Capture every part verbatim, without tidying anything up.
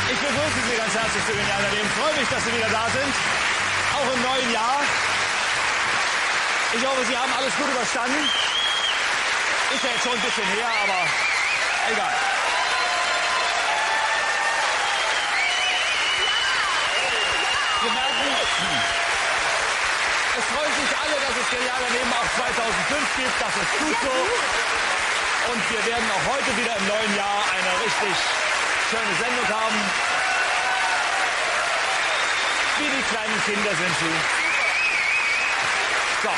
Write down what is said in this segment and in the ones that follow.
Ich begrüße Sie ganz herzlich zu Genial daneben. Ich freue mich, dass Sie wieder da sind. Auch im neuen Jahr. Ich hoffe, Sie haben alles gut überstanden. Ist ja jetzt schon ein bisschen her, aber egal. Wir merken, es freuen sich alle, dass es Genial daneben auch zweitausendfünf gibt. Das ist gut so. Und wir werden auch heute wieder im neuen Jahr eine richtig schöne Sendung haben. Wie die kleinen Kinder sind sie. So.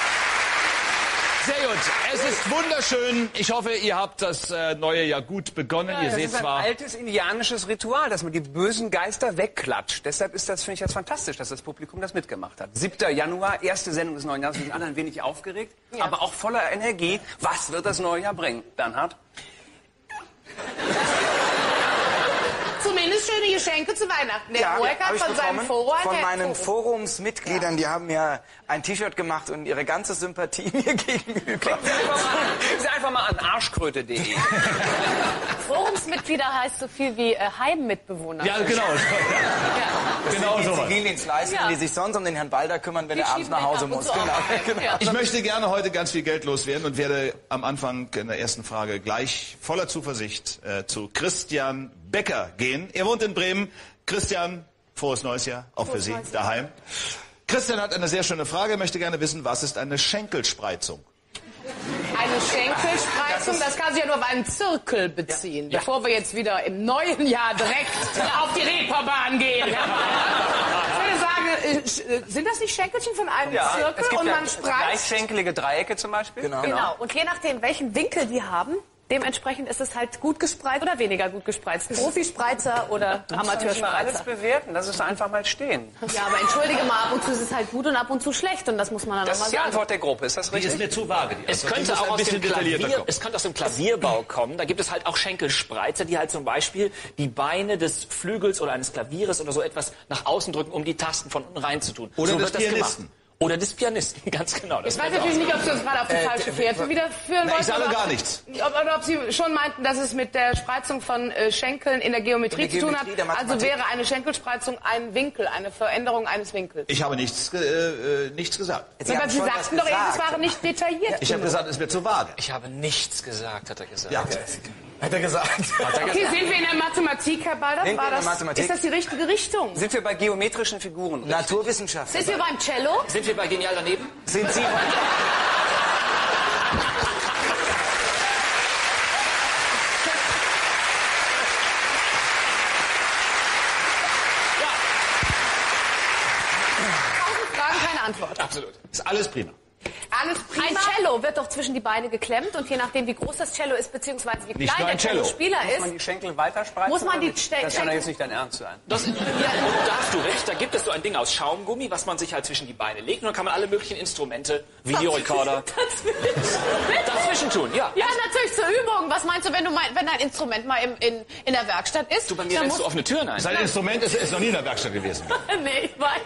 Sehr gut. Es ist wunderschön. Ich hoffe, ihr habt das äh, neue Jahr gut begonnen. Ja, ihr das seht ist ein zwar altes indianisches Ritual, dass man die bösen Geister wegklatscht. Deshalb ist das, finde ich, das fantastisch, dass das Publikum das mitgemacht hat. siebter Januar, erste Sendung des neuen Jahres. Wir sind alle ein wenig aufgeregt, ja, aber auch voller Energie. Was wird das neue Jahr bringen, Bernhard? Zumindest schöne Geschenke zu Weihnachten. Der Ja, Hoeker hab ich von seinem bekommen. Forum. Von der meinen Forum. Forumsmitgliedern, die haben mir ein T-Shirt gemacht und ihre ganze Sympathie mir gegenüber. Sie einfach mal an arschkröte punkt de. Forumsmitglieder heißt so viel wie äh, Heimmitbewohner. ja, genau. Ja. Genau die sowas. Zivildienstleister, Ja. die sich sonst um den Herrn Balder kümmern, wenn Die er abends schieben nach den Hause ab und muss. zu Genau. auch. genau. Ja. Ich möchte gerne heute ganz viel Geld loswerden und werde am Anfang in der ersten Frage gleich voller Zuversicht äh, zu Christian Becker gehen. Er wohnt in Bremen. Christian, frohes neues Jahr, auch für Sie daheim. Christian hat eine sehr schöne Frage, er möchte gerne wissen, was ist eine Schenkelspreizung? Eine Schenkelspreizung, das, kann sich ja nur auf einen Zirkel beziehen. Ja. Bevor wir jetzt wieder im neuen Jahr direkt auf die Reeperbahn gehen. Ich würde sagen, äh, sind das nicht Schenkelchen von einem Ja, Zirkel es gibt und ja man spreizt? gleichschenkelige Dreiecke zum Beispiel. Genau. Genau. Und je nachdem, welchen Winkel die haben, dementsprechend ist es halt gut gespreizt oder weniger gut gespreizt. Profispreizer oder Mal alles Amateurspreizer. bewerten, lass es einfach mal stehen. Ja, aber entschuldige mal, ab und zu ist es halt gut und ab und zu schlecht. Und das muss man dann Das auch mal ist die sagen. Antwort der Gruppe, ist das Die richtig? ist mir zu vage. Die Es Antwort. Die könnte, muss auch ein aus bisschen dem detaillierter Klavier, kommen. es könnte aus dem Klavierbau kommen. Da gibt es halt auch Schenkelspreizer, die halt zum Beispiel die Beine des Flügels oder eines Klavieres oder so etwas nach außen drücken, um die Tasten von unten rein zu tun. Oder so des wird das Pianisten. gemacht. Oder des Pianisten, ganz genau. Das Ich weiß könnte natürlich auch nicht, ob Sie uns gerade auf die falsche Fährte wieder führen Na, wollten. ich sage oder gar ob- nichts. Ob, oder ob Sie schon meinten, dass es mit der Spreizung von äh, Schenkeln in der Geometrie, In der zu tun hat. Geometrie, der Also Mathematik. wäre eine Schenkelspreizung ein Winkel, eine Veränderung eines Winkels. Ich habe nichts, äh, äh, nichts gesagt. Sie Aber haben Sie schon was sagten doch eben, es gesagt. waren nicht detailliert. Ich habe gesagt, es ist mir zu vage. Ich habe nichts gesagt, hat er gesagt. Ja. Hat er gesagt. Okay, sind wir in der Mathematik, Herr Balder? Sind wir War in der das, Mathematik? Ist das die richtige Richtung? Sind wir bei geometrischen Figuren? Naturwissenschaft. Sind wir beim Cello? Sind wir bei Genial daneben? Sind Sie... Tausend Fragen, keine Antwort. Absolut. Ist alles prima. Alles Ein prima. Cello wird doch zwischen die Beine geklemmt und je nachdem, wie groß das Cello ist, beziehungsweise wie Nicht klein nur der ein Cello. Cello-Spieler Muss man ist, die Schenkel weiterspreizen? Muss man die oder nicht? Ste- Das kann doch Schenkel- jetzt nicht dein Ernst sein. Das, ja, da hast du recht. Da gibt es so ein Ding aus Schaumgummi, was man sich halt zwischen die Beine legt. Und dann kann man alle möglichen Instrumente, Videorekorder, dazwischen tun. Ja. ja, natürlich zur Übung. Was meinst du, wenn du mein, wenn dein Instrument mal im, in, in der Werkstatt ist? Du, bei mir dann rennst du musst- offene Türen ein. Sein Instrument ist, ist noch nie in der Werkstatt gewesen. Nee, ich weiß.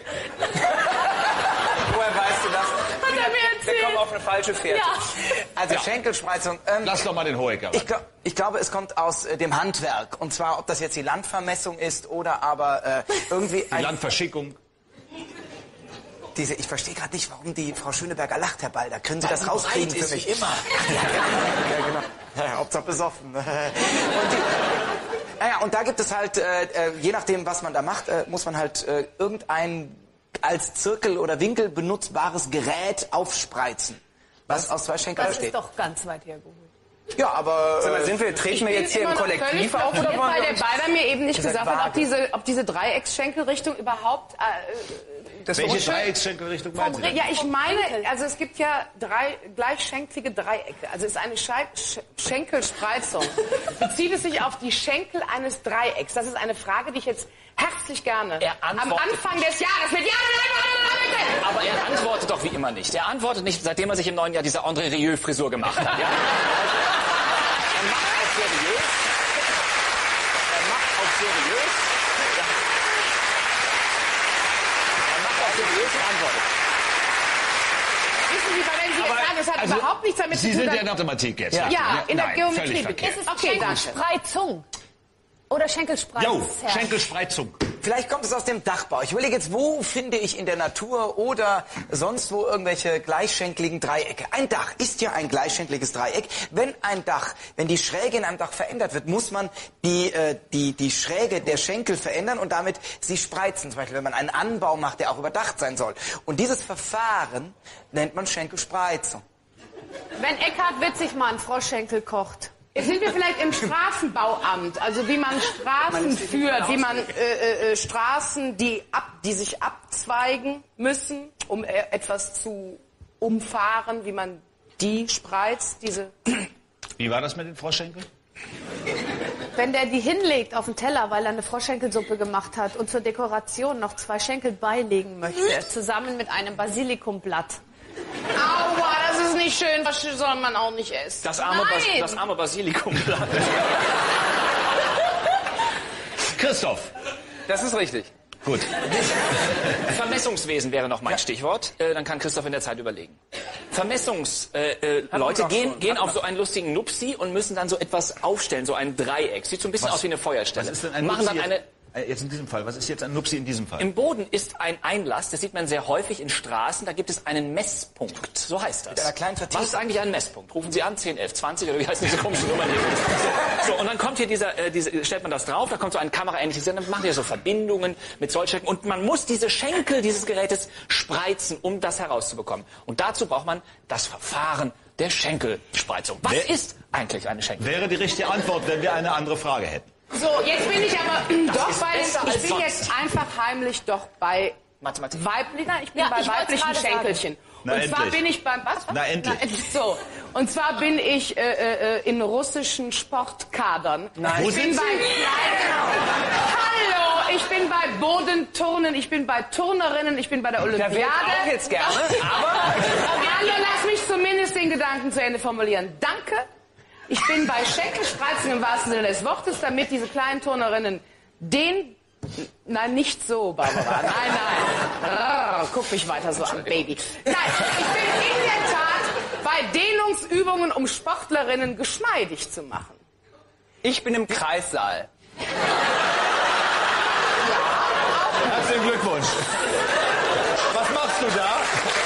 Woher weißt du das? Hat er mir Wir erzählt. kommen auf eine falsche Fährte. Ja. Also Schenkelspreizung. Ähm, Lass doch mal den Hoeker. ich, glaub, ich glaube, es kommt aus äh, dem Handwerk. Und zwar, ob das jetzt die Landvermessung ist oder aber äh, irgendwie Die ein... Landverschickung. Diese, ich verstehe gerade nicht, warum die Frau Schöneberger lacht, Herr Balder. Können Sie das rauskriegen Breit für ist mich? sie immer. Ja, genau. Ja, Hauptsache besoffen. Und, die, naja, und da gibt es halt, äh, äh, je nachdem, was man da macht, äh, muss man halt äh, irgendein als Zirkel oder Winkel benutzbares Gerät aufspreizen, was aus zwei Schenkeln Das besteht. ist doch ganz weit hergeholt. Ja, aber... Sag mal, Äh, sind wir, treten wir Ich jetzt hier bin im immer noch Kollektiv völlig auf oder blockiert, wollen weil wir der uns... Balder mir eben nicht Ihr seid gesagt hat, ob vage. diese, ob diese Dreiecksschenkelrichtung überhaupt... Äh, Das Welche Wort- Dreiecksschenkelrichtung meinen Sie denn? ja, ich meine, also es gibt ja drei gleichschenklige Dreiecke. Also es ist eine Schei Sch Schenkelspreizung. Bezieht es sich auf die Schenkel eines Dreiecks? Das ist eine Frage, die ich jetzt herzlich gerne Er am antwortet Anfang des Jahres mit Ja, nein, nein, nein, Aber er antwortet doch wie immer nicht. Er antwortet nicht, seitdem er sich im neuen Jahr diese André Rieu-Frisur gemacht hat. Ja? Er macht auch seriös. Er macht auch seriös. Ja. Er macht auch seriös und antwortet. Wissen Sie, weil wenn Sie jetzt Aber, sagen, es hat also, überhaupt nichts damit Sie zu tun, sind dann- der Mathematik jetzt. Ja. ja, in der Nein, Geometrie. völlig verkehrt. Es ist Okay, danke. Schenkelspreizung. Oder Schenkelspreizung. Jo, Schenkelspreizung. Vielleicht kommt es aus dem Dachbau. Ich überlege jetzt, wo finde ich in der Natur oder sonst wo irgendwelche gleichschenkligen Dreiecke? Ein Dach ist ja ein gleichschenkliges Dreieck. Wenn ein Dach, wenn die Schräge in einem Dach verändert wird, muss man die, äh, die, die Schräge der Schenkel verändern und damit sie spreizen. Zum Beispiel, wenn man einen Anbau macht, der auch überdacht sein soll. Und dieses Verfahren nennt man Schenkelspreizung. Wenn Eckhard Witzig mal einen Froschschenkel kocht. Jetzt sind wir vielleicht im Straßenbauamt, also wie man Straßen führt, wie man äh, äh, Straßen, die, ab, die sich abzweigen müssen, um äh, etwas zu umfahren, wie man die spreizt, diese... Wie war das mit den Froschschenkeln? Wenn der die hinlegt auf den Teller, weil er eine Froschschenkelsuppe gemacht hat und zur Dekoration noch zwei Schenkel beilegen möchte, zusammen mit einem Basilikumblatt. Aua, das ist nicht schön, das soll man auch nicht essen. Das arme, Bas Nein. das arme Basilikumblatt. Christoph. Das ist richtig. Gut. Vermessungswesen wäre noch mein Stichwort. Äh, dann kann Christoph in der Zeit überlegen. Vermessungsleute äh, äh, Leute gehen, schon. gehen auf so einen lustigen Nupsi und müssen dann so etwas aufstellen, so ein Dreieck. Sieht so ein bisschen Was- aus wie eine Feuerstelle. Was ist denn ein Machen Nupsi dann eine... jetzt? Äh, Jetzt in diesem Fall. Was ist jetzt ein Nupsi in diesem Fall? Im Boden ist ein Einlass, das sieht man sehr häufig in Straßen, da gibt es einen Messpunkt, so heißt das. Mit einer kleinen Vertiefung. Was ist eigentlich ein Messpunkt? Rufen Sie an, zehn, elf, zwanzig oder wie heißen diese komischen Nummern hier? So, so, und dann kommt hier dieser, äh, diese, stellt man das drauf, da kommt so ein kameraähnliches, dann machen wir so Verbindungen mit Sollstrecken und man muss diese Schenkel dieses Gerätes spreizen, um das herauszubekommen. Und dazu braucht man das Verfahren der Schenkelspreizung. Was Wer- ist eigentlich eine Schenkel? Wäre die richtige Antwort, wenn wir eine andere Frage hätten. So, jetzt bin ich aber doch ist bei, besser als ich bin sonst. jetzt einfach heimlich doch bei Mathematik. weiblichen, ich bin Ja, bei ich wollt's weiblichen gerade sagen. Schenkelchen. Na, und zwar endlich. bin ich beim, was? Na, endlich. So, und zwar bin ich äh, äh, in russischen Sportkadern. Wo Ich sind bin Sie? bei, hallo, ich bin bei Bodenturnen, ich bin bei Turnerinnen, ich bin bei der Da wäre Olympiade. ich auch jetzt gerne, aber... Hallo, lass mich zumindest den Gedanken zu Ende formulieren. Danke. Ich bin bei Schenkelspreizen im wahrsten Sinne des Wortes, damit diese kleinen Turnerinnen den... Nein, nicht so, Barbara. Nein, nein. Rrr, guck mich weiter so an, Baby. Nein, ich bin in der Tat bei Dehnungsübungen, um Sportlerinnen geschmeidig zu machen. Ich bin im Kreissaal. Herzlichen Glückwunsch. Was machst du da?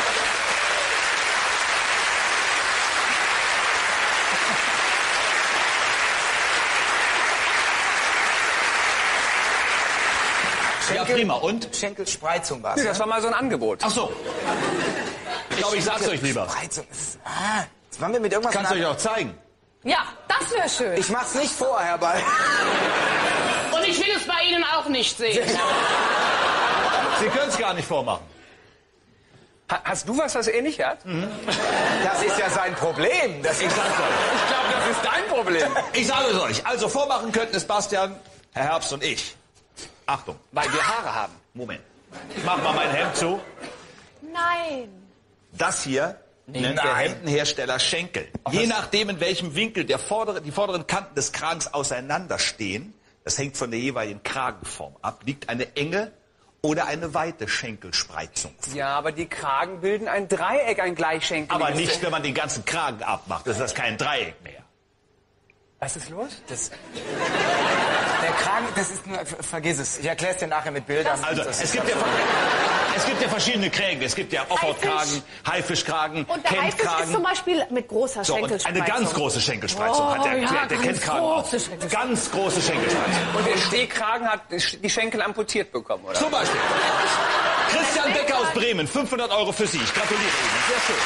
Ja, prima. Und? Schenkelspreizung war es. Das war mal so ein Angebot. Ach so. Ich glaube, ich sag's euch lieber. Spreizung. Das ist, ah, jetzt waren wir mit irgendwas... Kannst du nach- euch auch zeigen. Ja, das wäre schön. Ich mach's nicht vor, Herr Ball. Und ich will es bei Ihnen auch nicht sehen. Sie können es gar nicht vormachen. Ha- Hast du was, was er nicht hat? Das ist ja sein Problem. Das Ich sag's euch. Ich glaube, das ist dein Problem. Ich sage es euch. Also vormachen könnten es Bastian, Herr Herbst und ich. Achtung. Weil wir Haare haben. Moment. Ich mach mal mein Hemd zu. Nein. Das hier nennt der Hemdenhersteller Schenkel. Je nachdem, in welchem Winkel der vordere, die vorderen Kanten des Kragens auseinanderstehen, das hängt von der jeweiligen Kragenform ab, liegt eine enge oder eine weite Schenkelspreizung. Ja, aber die Kragen bilden ein Dreieck, ein Gleichschenkel. Aber nicht, wenn man den ganzen Kragen abmacht. Das ist das kein Dreieck mehr. Was ist los? Das, der Kragen, das ist nur, ver- vergiss es. Ich erkläre es dir nachher mit Bildern. Also, Das es ist gibt, ja, es gibt ja verschiedene Krägen. Es gibt ja Offroad-Kragen, Haifischkragen, Und der Haifisch ist Kentkragen. zum Beispiel mit großer So, und Schenkelspreizung. eine ganz große Schenkelspreizung Oh, hat der, ja, der, der ganz Kentkragen auch. große Schenkelspreizung. Ganz große Schenkelspreizung. Und der Stehkragen hat die Schenkel amputiert bekommen, oder? Zum Beispiel. Christian Becker aus Bremen, fünfhundert Euro für Sie. Ich gratuliere Ihnen. Sehr schön.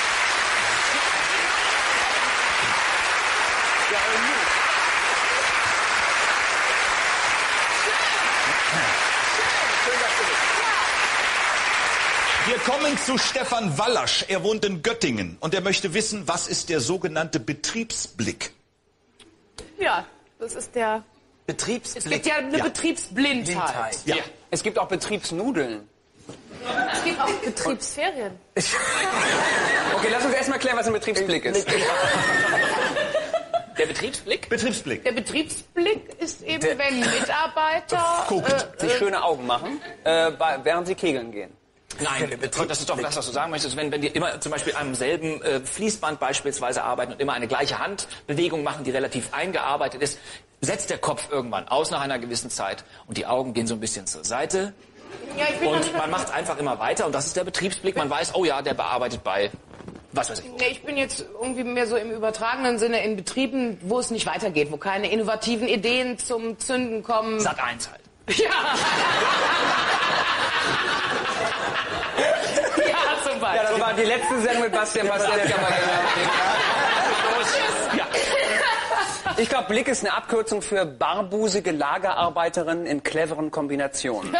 Wir kommen zu Stefan Wallasch. Er wohnt in Göttingen und er möchte wissen, was ist der sogenannte Betriebsblick? Ja, das ist der... Es Betriebsblick. gibt ja eine Ja. Betriebsblindheit. Blindheit. Ja. Es gibt auch Betriebsnudeln. Es gibt auch Betriebsferien. Okay, lass uns erstmal klären, was ein Betriebsblick ist. Der Betriebsblick? Betriebsblick. Der Betriebsblick ist eben, wenn Mitarbeiter... Guckt. Sich schöne Augen machen, äh, bei- während sie kegeln gehen. Nein, das ist doch das, was du sagen möchtest. Wenn, wenn die immer zum Beispiel am selben äh, Fließband beispielsweise arbeiten und immer eine gleiche Handbewegung machen, die relativ eingearbeitet ist, setzt der Kopf irgendwann aus nach einer gewissen Zeit und die Augen gehen so ein bisschen zur Seite. Ja, ich bin noch Und nicht man macht einfach immer weiter und das ist der Betriebsblick. Man weiß, oh ja, der bearbeitet bei, was weiß ich. Nee, ich bin jetzt irgendwie mehr so im übertragenen Sinne in Betrieben, wo es nicht weitergeht, wo keine innovativen Ideen zum Zünden kommen. Sat eins halt. Ja. Ja, zum Beispiel. Ja, das war die letzte Sendung mit Bastian Pastewka. Ja. Ich glaube, Blick ist eine Abkürzung für barbusige Lagerarbeiterin in cleveren Kombinationen.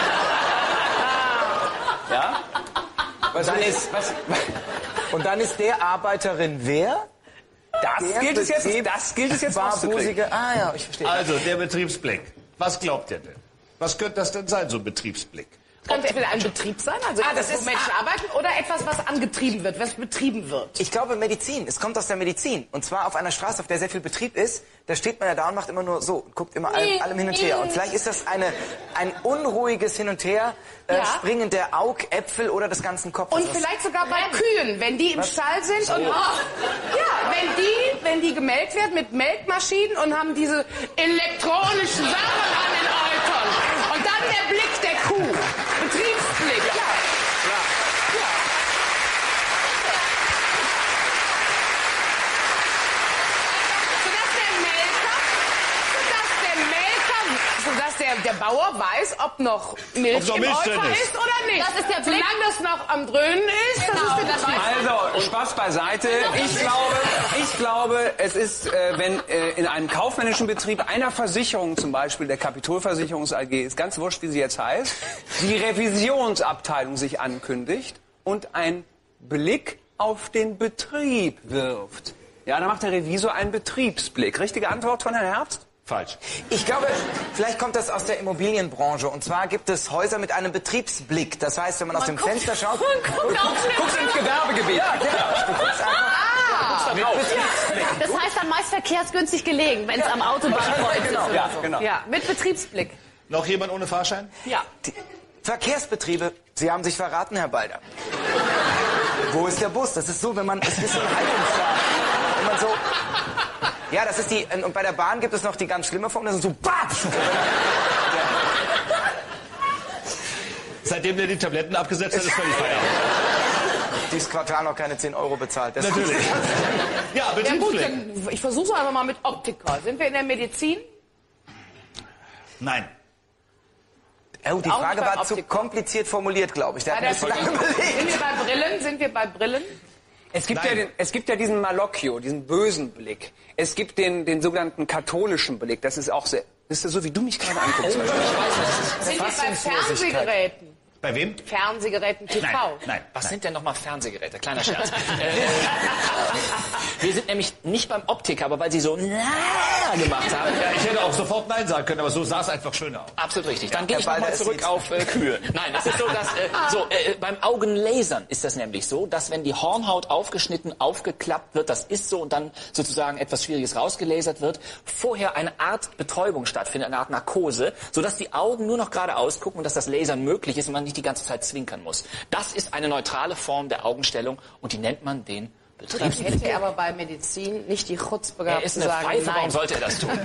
Ja? Was Dann ist, ist, was, und dann ist der Arbeiterin wer? das, Der gilt es jetzt, Betrieb- das gilt es jetzt rauszukriegen. Barbusige. Ah ja, ich verstehe. Also, der Betriebsblick. Was glaubt ihr denn? Was könnte das denn sein, so ein Betriebsblick? Könnte entweder ein Betrieb sein, also Ah, etwas, das wo ist- Menschen ah. arbeiten, oder etwas, was angetrieben wird, was betrieben wird. Ich glaube Medizin. Es kommt aus der Medizin. Und zwar auf einer Straße, auf der sehr viel Betrieb ist. Da steht man ja da und macht immer nur so, und guckt immer allem, allem hin und her. Und vielleicht ist das eine, ein unruhiges Hin und Her, äh, Ja. Springen der Augäpfel oder des ganzen Kopfes. Und Das- vielleicht sogar bei Kühen, wenn die im Stall sind und ja, wenn die, wenn die gemelkt werden mit Melkmaschinen und haben diese elektronischen Sachen an den Eutern. Und dann der Blick der Kuh. Betriebsblick, ja. Sodass der Melker, sodass der Melker, sodass der, der Bauer weiß, ob noch Milch Ob noch im Milch Euter drin ist. ist oder nicht. Das ist der Blick. Solange das noch am Dröhnen ist, Genau, das ist der das Blick. Also, Spaß beiseite. Ich glaube, ich glaube, es ist, äh, wenn äh, in einem kaufmännischen Betrieb einer Versicherung, zum Beispiel der Kapitolversicherungs A G, ist ganz wurscht, wie sie jetzt heißt, die Revisionsabteilung sich ankündigt und ein Blick auf den Betrieb wirft. Ja, dann macht der Revisor einen Betriebsblick. Richtige Antwort von Herrn Herbst? Falsch. Ich glaube, vielleicht kommt das aus der Immobilienbranche. Und zwar gibt es Häuser mit einem Betriebsblick. Das heißt, wenn man aus dem guckt- Fenster schaut... man guckt auf den- Guckst ins Gewerbegebiet. Ja, genau. Du guckst einfach, Mit Betriebsblick. Das heißt am meist verkehrsgünstig gelegen, wenn es am Autobahnkreuz ist. genau. oder Ja, so. genau. Ja, mit Betriebsblick. Noch jemand ohne Fahrschein? Ja. Die Verkehrsbetriebe, Sie haben sich verraten, Herr Balder. Wo ist der Bus? Das ist so, wenn man... Es ist so ein Haltungsschlag. Wenn man so... Ja, das ist die... Und bei der Bahn gibt es noch die ganz schlimme Form. Das ist so... Batsch! Seitdem der die Tabletten abgesetzt hat, ist völlig Feierabend. Dieses Quartal noch keine zehn Euro bezahlt. Das Natürlich. Ja, Ja gut, Betriebsblick. dann, ich versuche es einfach mal mit Optiker. Sind wir in der Medizin? Nein. Oh, die Auch Frage nicht beim war zu Optiker. kompliziert formuliert, glaube ich. Der Bei hat der mir das lange Sind überlegt. wir bei Brillen? Sind wir bei Brillen? Es gibt, ja Nein. den, es gibt ja diesen Malocchio, diesen bösen Blick. Es gibt den, den sogenannten katholischen Blick. Das ist auch sehr... Das ist ja so, wie du mich gerade anguckst. zum Beispiel. Sind wir bei Fassungslosigkeit. Fernsehgeräten? Bei wem? Fernsehgeräten T V? Nein, nein. Was sind denn nochmal Fernsehgeräte? Kleiner Scherz. äh, wir sind nämlich nicht beim Optiker, aber weil Sie so na gemacht haben. Ja, ich hätte auch sofort Nein sagen können, aber so sah es einfach schöner aus. Absolut richtig. Dann gehe Herr ich nochmal Balder, es zurück sieht- auf äh, Kühe. Nein, es ist so, dass äh, so, äh, beim Augenlasern ist das nämlich so, dass wenn die Hornhaut aufgeschnitten, aufgeklappt wird, das ist so, und dann sozusagen etwas Schwieriges rausgelasert wird, vorher eine Art Betäubung stattfindet, eine Art Narkose, sodass die Augen nur noch geradeaus gucken und dass das Lasern möglich ist und man nicht die ganze Zeit zwinkern muss. Das ist eine neutrale Form der Augenstellung und die nennt man den Ich Betriebsblick. hätte aber bei Medizin nicht die Chutzpe Er gehabt ist zu eine sagen, Pfeife, warum nein. sollte er das tun?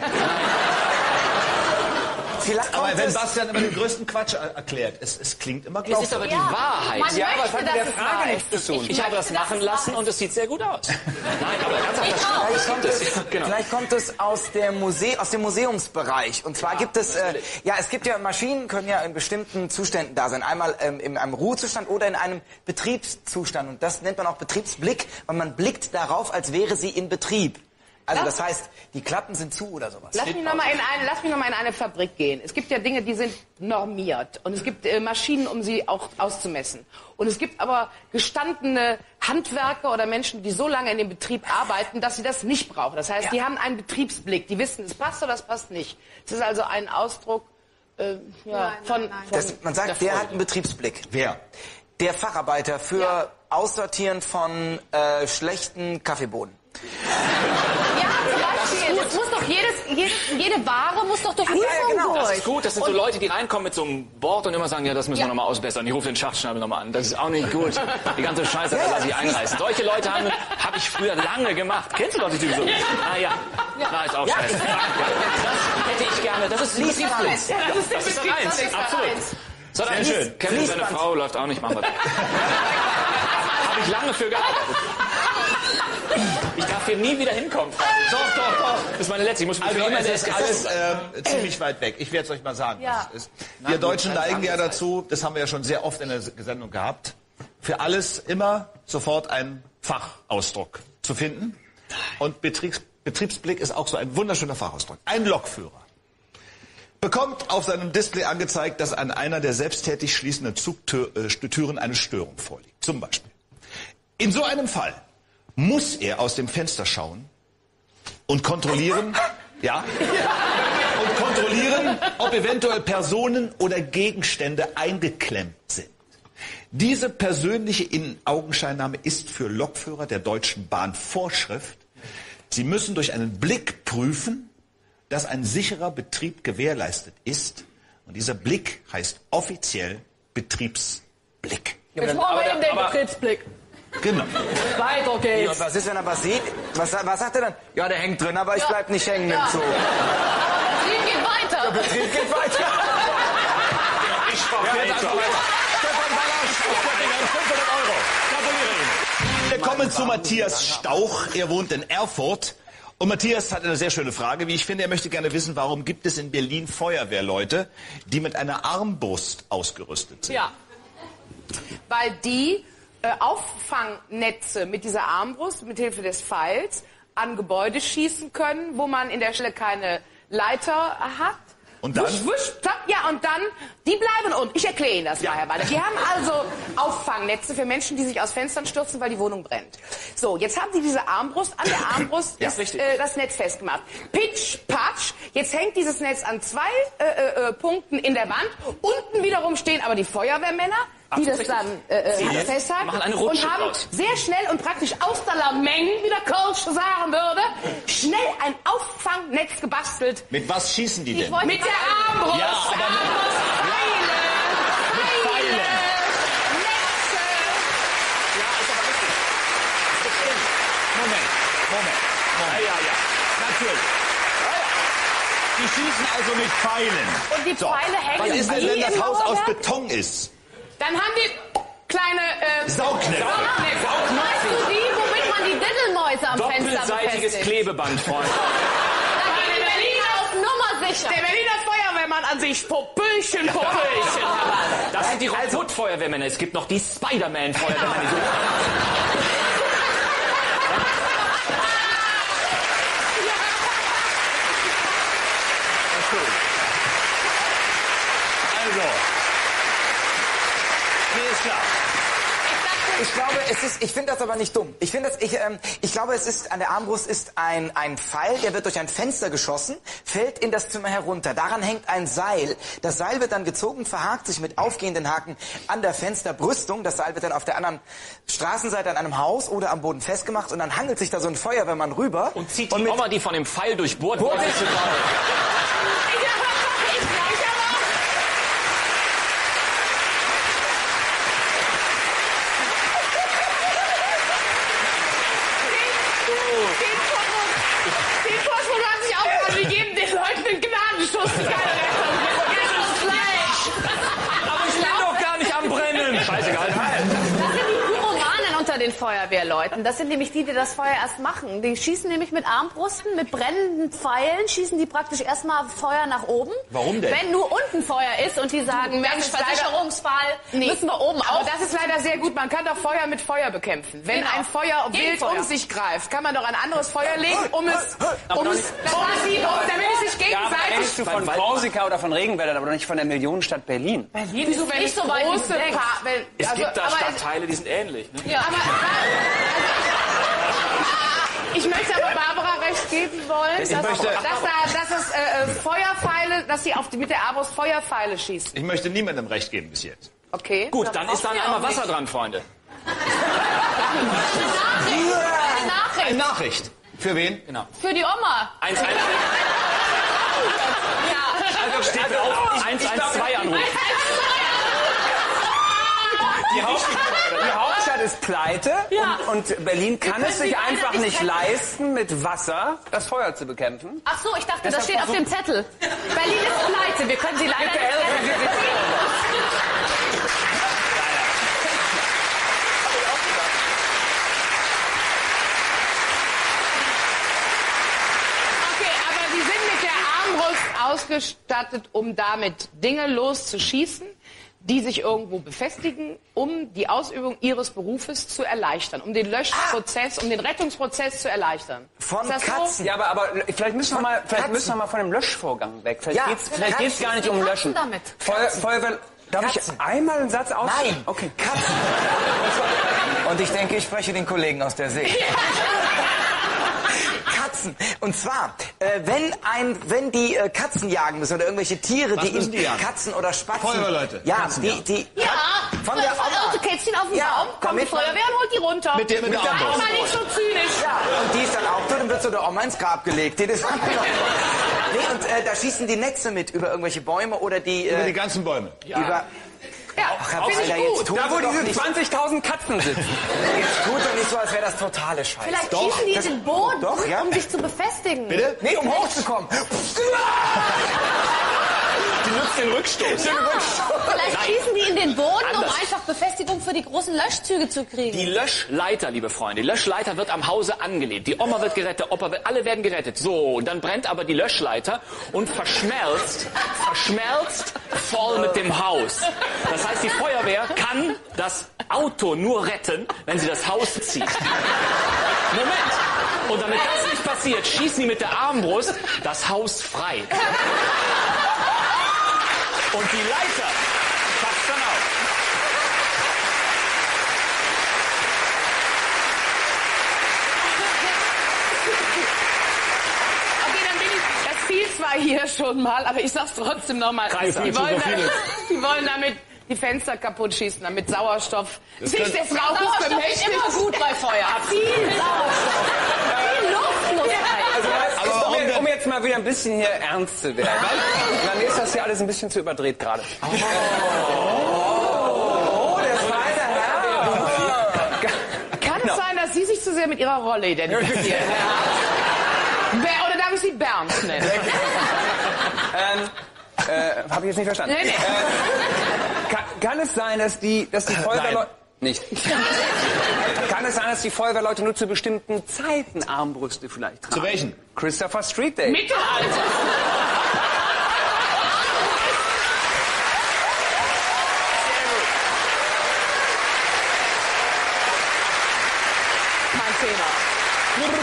Vielleicht Aber kommt wenn es, Bastian immer den größten Quatsch er- erklärt, es, es klingt immer Es ist aber glaubwürdig. die Wahrheit. Man Ja, aber es möchte, hat mit der dass es Frage wahr nichts ist. zu tun. Ich habe das machen lassen und es sieht sehr gut aus. Nein, aber ganz einfach, das vielleicht, kommt es, Genau. vielleicht kommt es aus, der Muse aus dem Museumsbereich. Und zwar gibt es, äh, ja, es gibt ja, Maschinen können ja in bestimmten Zuständen da sein. Einmal ähm, in einem Ruhezustand oder in einem Betriebszustand. Und das nennt man auch Betriebsblick, weil man blickt darauf, als wäre sie in Betrieb. Also das heißt, die Klappen sind zu oder sowas. Lass mich nochmal in eine, lass mich noch mal in eine Fabrik gehen. Es gibt ja Dinge, die sind normiert. Und es gibt äh, Maschinen, um sie auch auszumessen. Und es gibt aber gestandene Handwerker oder Menschen, die so lange in dem Betrieb arbeiten, dass sie das nicht brauchen. Das heißt, Ja. die haben einen Betriebsblick. Die wissen, es passt oder es passt nicht. Es ist also ein Ausdruck äh, ja, Nein, von, nein, nein. von Das, man sagt, der hat einen Betriebsblick. Wer? Der Facharbeiter für Ja. Aussortieren von äh, schlechten Kaffeebohnen. Ja, zum Beispiel. Verstehe. Das muss doch jedes, jedes, jede Ware muss doch durch Prüfung ja, genau. durch. Das ist gut, das sind so Leute, die reinkommen mit so einem Board und immer sagen, ja, das müssen wir Ja. nochmal ausbessern. Ich rufe den Schachtschnabel nochmal an. Das ist auch nicht gut. Die ganze Scheiße, da lasse ich einreißen. Solche Leute haben hab ich früher lange gemacht. Kennst du doch die Typen so? Ah ja, na ist auch scheiße. Das hätte ich gerne. Das ist Betriebsblick. Das ist der Das ist das eins. Betriebsblick Absolut. eins. So, dann Sehr schön. Kevin, seine Frau läuft auch nicht, machen wir das. Habe ich lange für gearbeitet. Ich darf hier nie wieder hinkommen. Doch, doch, doch. Das ist meine letzte. Ich muss für Also immer es der ist Eskalator. alles äh, ziemlich weit weg. Ich werde es euch mal sagen. Ja. Es ist, wir Deutschen neigen ja dazu, das haben wir ja schon sehr oft in der Sendung gehabt, für alles immer sofort einen Fachausdruck zu finden. Und Betriebs, Betriebsblick ist auch so ein wunderschöner Fachausdruck. Ein Lokführer bekommt auf seinem Display angezeigt, dass an einer der selbsttätig schließenden Zugtüren eine Störung vorliegt. Zum Beispiel. In so einem Fall muss er aus dem Fenster schauen und kontrollieren, ja, und kontrollieren, ob eventuell Personen oder Gegenstände eingeklemmt sind. Diese persönliche Innenaugenscheinnahme ist für Lokführer der Deutschen Bahn Vorschrift. Sie müssen durch einen Blick prüfen, dass ein sicherer Betrieb gewährleistet ist. Und dieser Blick heißt offiziell Betriebsblick. Jetzt brauchen wir eben den aber- Betriebsblick. Genau. Weiter Ja, geht's. und was ist, wenn er was sieht? Was, was sagt er dann? Ja, der hängt drin, aber ich Ja. bleib nicht hängen Ja. im Zoo. Betrieb geht weiter. Betrieb geht weiter. Ich spare jetzt einfach weiter. Stefan Ballasch, fünfhundert Euro. Gratuliere Ihnen. Wir kommen zu Matthias Stauch. Er wohnt in Erfurt. Und Matthias hat eine sehr schöne Frage, wie ich finde. Er möchte gerne wissen, warum gibt es in Berlin Feuerwehrleute, die mit einer Armbrust ausgerüstet sind? Ja. Weil die äh, Auffangnetze mit dieser Armbrust, mit Hilfe des Pfeils, an Gebäude schießen können, wo man in der Stelle keine Leiter hat. Und dann? Wusch, wusch, zack, ja, und dann, die bleiben unten. Ich erkläre Ihnen das mal, Herr Walter. Die haben also Auffangnetze für Menschen, die sich aus Fenstern stürzen, weil die Wohnung brennt. So, jetzt haben die diese Armbrust, an der Armbrust Ja, ist richtig. äh, das Netz festgemacht. Pitsch, patsch, jetzt hängt dieses Netz an zwei äh, äh, Punkten in der Wand. Unten wiederum stehen aber die Feuerwehrmänner, die das richtig. dann äh, Sie äh, festhalten machen eine Rutsche und haben draus. sehr schnell und praktisch aus der Lameng, wie der Kölsch sagen würde, schnell ein Auffangnetz gebastelt. Mit was schießen die denn? wollte- Mit der Armbrust. Ja, aber- Armbrust, Pfeile, Mit Pfeilen. Netze. Moment, Moment, Moment. Ja, ja, ja. Natürlich. Die schießen also mit Pfeilen. Und die Pfeile hängen Was ist denn, wie wenn das im Haus aus Mauerwerk? Beton ist? Dann haben die kleine äh, Saugnäpfe. Saugnäpfe. Weißt du die, womit man die Diddelmäuse am Fenster Doppelseitiges befestigt? Klebeband, Freunde. Da gehen die Berliner auf Nummer sicher. Der Berliner Feuerwehrmann an sich, Popöchen, Popöchen. Das sind die Robot-Feuerwehrmänner. Es gibt noch die Spider-Man-Feuerwehrmänner. die so- Also. Mir ist klar. Ich glaube, es ist, ich finde das aber nicht dumm. Ich finde das, ich, ähm, ich glaube, es ist, an der Armbrust ist ein, ein Pfeil, der wird durch ein Fenster geschossen, fällt in das Zimmer herunter. Daran hängt ein Seil. Das Seil wird dann gezogen, verhakt sich mit aufgehenden Haken an der Fensterbrüstung. Das Seil wird dann auf der anderen Straßenseite an einem Haus oder am Boden festgemacht und dann hangelt sich da so ein Feuerwehrmann rüber. Und zieht die mit- Oma, die von dem Pfeil durchbohrt Bohrt wurde. sich zu Tode. Den Vorsprung hat sich aufgehört. Wir geben den Leuten einen Gnadenschuss. Keine Rettung. Jetzt gleich. Aber ich bin doch gar nicht am Brennen. Scheißegal. Das sind die Pyromanen unter den Feuerwehrleuten. Das sind nämlich die, die das Feuer erst machen. Die schießen nämlich mit Armbrusten, mit brennenden Pfeilen, schießen die praktisch erstmal Feuer nach oben. Warum denn? Wenn nur unten Feuer ist und die sagen, Mensch, ist leider- Versicherungsfall, Nee. müssen wir oben Aber auch. das ist leider sehr gut. Man kann doch Feuer mit Feuer bekämpfen. Wenn Genau. ein Feuer wild Gegenfeuer. um sich greift, kann man doch ein anderes Feuer legen, um es, um es, Das quasi, um, damit es sich Ja, aber gegenseitig... redest du von Korsika oder von Regenwäldern, aber doch nicht von der Millionenstadt Berlin. Berlin ist wenn nicht es so weit, wie große du denkst. Pa- wenn, Es also, gibt da aber es- Stadtteile, die sind ähnlich. Ne? Ja. Aber, ich möchte aber Barbara recht geben wollen, dass, möchte- dass, da, dass es äh, äh, Feuerpfeile, dass sie auf die, mit der Armbrust Feuerpfeile schießen. Ich möchte niemandem recht geben bis jetzt. Okay? Gut, dann ist da brauchen wir einmal auch Wasser nicht. dran, Freunde. Eine Nachricht. Eine Nachricht. Für wen? Genau. Für die Oma. eins eins Ja. Also steht auf eins eins zwei Anruf. Die, Haupt, die Hauptstadt ist pleite Ja. und, und Berlin kann Wir es können sich die leider einfach nicht nicht retten. leisten, mit Wasser das Feuer zu bekämpfen. Ach so, ich dachte, das Deshalb steht auf dem Zettel. Berlin ist pleite, wir können sie leider nicht retten. Okay, aber Sie sind mit der Armbrust ausgestattet, um damit Dinge loszuschießen, die sich irgendwo befestigen, um die Ausübung Ihres Berufes zu erleichtern, um den Löschprozess, um den Rettungsprozess zu erleichtern. Von Ist das so? Katzen. Ja, aber, aber vielleicht müssen wir mal, vielleicht Katzen. müssen wir mal von dem Löschvorgang weg. Vielleicht Ja, geht's, vielleicht geht's gar nicht Die um Katzen Löschen. damit. Feuer, Feuerwehr, darf Katzen. ich einmal einen Satz aus? Nein, Okay. Katzen. Und ich denke, ich spreche den Kollegen aus der See. Katzen. Und zwar, äh, wenn ein, wenn die äh, Katzen jagen müssen oder irgendwelche Tiere, Was die müssen in die jagen? Katzen oder Spatzen. Feuerwehrleute, Ja, Katzen die, jagen. die. Ja, Von der Oma. Autokätzchen auf den Ja, Baum, kommt die damit man- Feuerwehr und holt die runter. Mit der- mit der Sei Armbrust. mal nicht so zynisch. Ja, und die ist dann auch tot und wird so der Oma ins Grab gelegt. Die, das nee, und äh, da schießen die Netze mit über irgendwelche Bäume oder die. Über Äh, die ganzen Bäume. über, Ja, Ach, finde ich Alter, gut. jetzt tun Da, wo Sie doch diese nicht, zwanzigtausend Katzen sitzen. jetzt tut doch nicht so, als wäre das totale Scheiße. Vielleicht Doch, schießen die das- in den Boden, Doch, ja. um sich zu befestigen. Bitte? Nee, um hochzukommen. Die nutzt den Rückstoß. Vielleicht schießen die in den Boden, um einfach Befestigung für die großen Löschzüge zu kriegen. Die Löschleiter, liebe Freunde, die Löschleiter wird am Hause angelehnt. Die Oma wird gerettet, Opa wird, alle werden gerettet. So, und dann brennt aber die Löschleiter und verschmelzt, verschmelzt voll mit dem Haus. Das heißt, die Feuerwehr kann das Auto nur retten, wenn sie das Haus zieht. Moment. Und damit das nicht passiert, schießen die mit der Armbrust das Haus frei. Und die Leiter passt dann auf. Okay, dann bin ich, das fiel zwar hier schon mal, aber ich sag's trotzdem nochmal. Kreis, Die so wollen, viele. damit, die wollen damit die Fenster kaputt schießen, damit Sauerstoff sich können- des Rauches Sauerstoff ist bemächtigt. immer gut bei Feuer. Viel Sauerstoff. Viel Luft muss rein. Also, Aber um, um jetzt, der- um jetzt mal wieder ein bisschen hier ernst zu werden. Dann ist das hier alles ein bisschen zu überdreht gerade. Oh, der zweite Herr. Kann es sein, dass Sie sich zu sehr mit Ihrer Rolle identifizieren? Ber- Oder darf ich Sie Bernd nennen? Ähm, äh, habe ich jetzt nicht verstanden. Nee, nee. Kann, kann es sein, dass die, dass die Feuerwehrleute... Nicht. Kann es sein, dass die Feuerwehrleute nur zu bestimmten Zeiten Armbrüste vielleicht tragen? Zu welchen? Christopher Street Day. Mittelalter. Mein Thema.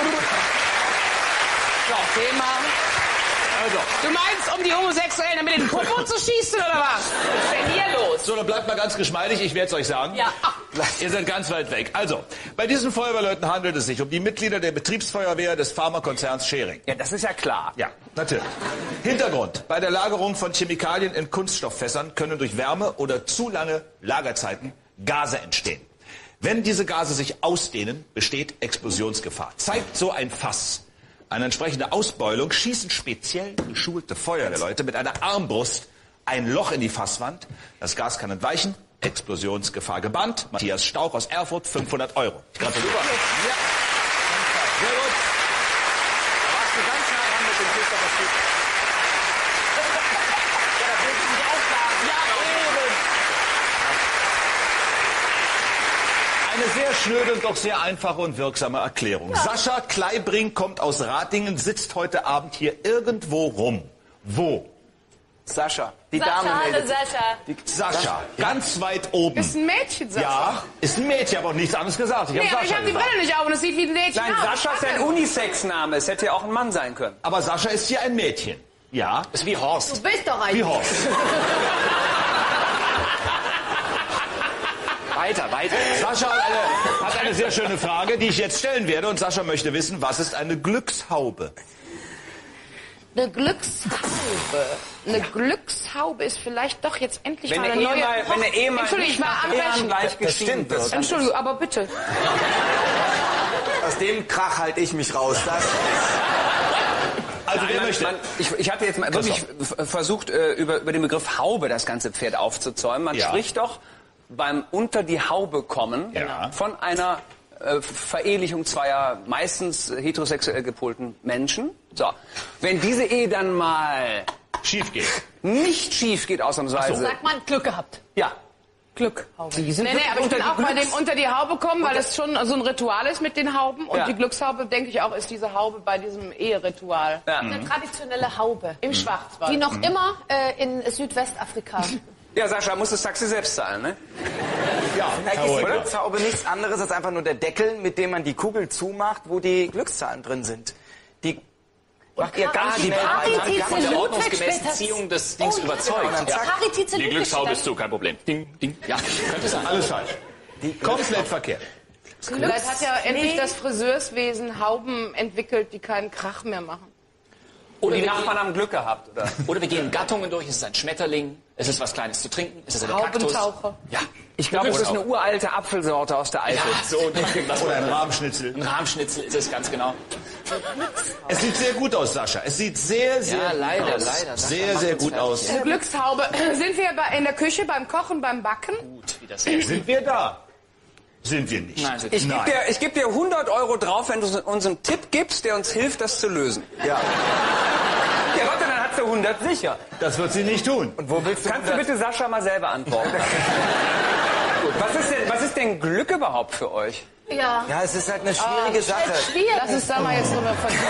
So, Thema. Also, Du meinst, um die Homosexuellen mit den Popo zu schießen, oder was? Was ist denn hier los? so, dann bleibt mal ganz geschmeidig, ich werde es euch sagen. Ja. Ihr seid ganz weit weg. Also, bei diesen Feuerwehrleuten handelt es sich um die Mitglieder der Betriebsfeuerwehr des Pharmakonzerns Schering. Ja, das ist ja klar. Ja, natürlich. Hintergrund. Bei der Lagerung von Chemikalien in Kunststofffässern können durch Wärme oder zu lange Lagerzeiten Gase entstehen. Wenn diese Gase sich ausdehnen, besteht Explosionsgefahr. Zeigt so ein Fass eine entsprechende Ausbeulung, schießen speziell geschulte Feuerwehrleute mit einer Armbrust ein Loch in die Fasswand. Das Gas kann entweichen. Explosionsgefahr gebannt. Matthias Stauch aus Erfurt, fünfhundert Euro. Ich gratuliere. Ja. Sehr gut. Warst du ganz nah dran mit dem Christopher Street. Ja, da will ich mich auch sagen. Ja, eben. Eine sehr schnöde und doch sehr einfache und wirksame Erklärung. Sascha Kleibring kommt aus Ratingen, sitzt heute Abend hier irgendwo rum. Wo? Sascha. Die Sascha, Dame hallo meldet. Sascha. Sascha, ganz weit oben. Ist ein Mädchen, Sascha. Ja, ist ein Mädchen, aber auch nichts anderes gesagt. Ich Nee, habe aber ich Sascha habe die gesagt. Brille nicht auf und es sieht wie ein Mädchen Nein, aus. Sascha ist ein Unisex-Name. Es hätte ja auch ein Mann sein können. Aber Sascha ist hier ein Mädchen. Ja, Ist wie Horst. Du bist doch ein... wie Horst. Weiter, weiter. Sascha hat eine, hat eine sehr schöne Frage, die ich jetzt stellen werde. Und Sascha möchte wissen, was ist eine Glückshaube? Eine Glückshaube. Eine Glückshaube ist vielleicht doch jetzt endlich Wenn mal der eine neue... Ehemann, wenn der Ehemann Entschuldigung, nicht ich war nach am Ehren Brechen. gleich geschieden stimmt, das wird. Entschuldigung, aber bitte. Aus dem Krach halte ich mich raus. Das Also wer man, möchte? man, ich, ich hatte jetzt mal wirklich f- versucht, äh, über, über den Begriff Haube das ganze Pferd aufzuzäumen. Man Ja. spricht doch beim unter die Haube kommen Ja. von einer äh, Verehelichung zweier meistens heterosexuell gepolten Menschen. So, wenn diese Ehe dann mal Schief geht. nicht schief geht ausnahmsweise. Sagt man, Glück gehabt. Ja. Glück. Die sind Nee, nee, aber ich unter bin die auch bei Glücks- dem unter die Haube kommen, weil das schon so ein Ritual ist mit den Hauben. Und Ja. die Glückshaube, denke ich auch, ist diese Haube bei diesem Eheritual. Ja. Eine traditionelle Haube, Im Schwarzwald. die noch immer äh, in Südwestafrika. Ja, Sascha, muss das Taxi selbst zahlen, ne? Ja, Eigentlich ist die Glückshaube nichts anderes als einfach nur der Deckel, mit dem man die Kugel zumacht, wo die Glückszahlen drin sind. Die macht ihr ganz die schnell Party weiter. zieht Von der Ludwig ordnungsgemäßen später- Ziehung des Dings Oh, ja. überzeugt. Und dann Ja. zack. Harry zieht Die Glückshaube ist zu. zu, kein Problem. Ding, ding. Ja, könnte sein. Alles falsch. Komplett verkehrt. Vielleicht hat ja endlich das Friseurswesen Hauben entwickelt, die keinen Krach mehr machen. Oder Die wir, Nachbarn haben Glück gehabt, oder? oder wir gehen Gattungen durch. Es ist ein Schmetterling. Es ist was Kleines zu trinken. Es ist eine Kaktus. Haubentaucher. Ja. Ich glaube, es ist eine Glückshaube. uralte Apfelsorte aus der Eifel. Ja, so irgendwas. Oder ein Rahmschnitzel. Ein Rahmschnitzel ist es ganz genau. Es sieht sehr gut aus, Sascha. Es sieht sehr, sehr Ja, gut leider, aus. leider. Sascha Sehr, macht sehr uns gut fertig. aus. Eine Glückshaube. Sind wir bei, in der Küche beim Kochen, beim Backen? Gut, wie das ist. Sind wir da? Sind wir nicht. Nein, sind Ich gebe Nein. dir, ich geb dir hundert Euro drauf, wenn du uns einen Tipp gibst, der uns hilft, das zu lösen. Ja. Ja, warte, dann hat sie hundert sicher. Das wird sie nicht tun. Und wo willst du Kannst du bitte Sascha mal selber antworten? Gut, was ist denn, was ist denn Glück überhaupt für euch? Ja. Ja, es ist halt eine schwierige Sache. Schwierig. Lass uns da mal jetzt drüber versuchen.